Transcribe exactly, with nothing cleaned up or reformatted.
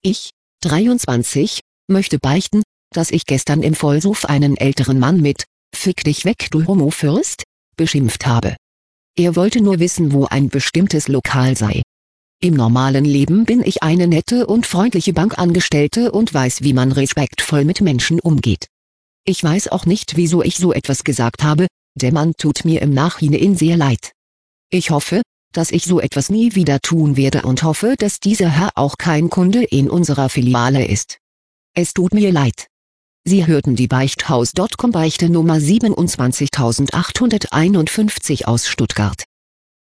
Ich, dreiundzwanzig, möchte beichten, dass ich gestern im Vollsuff einen älteren Mann mit »Fick dich weg, du Homo-Fürst« beschimpft habe. Er wollte nur wissen, wo ein bestimmtes Lokal sei. Im normalen Leben bin ich eine nette und freundliche Bankangestellte und weiß, wie man respektvoll mit Menschen umgeht. Ich weiß auch nicht, wieso ich so etwas gesagt habe, der Mann tut mir im Nachhinein sehr leid. Ich hoffe, dass ich so etwas nie wieder tun werde und hoffe, dass dieser Herr auch kein Kunde in unserer Filiale ist. Es tut mir leid. Sie hörten die Beichthaus Punkt com Beichte Nummer siebenundzwanzigtausendachthunderteinundfünfzig aus Stuttgart.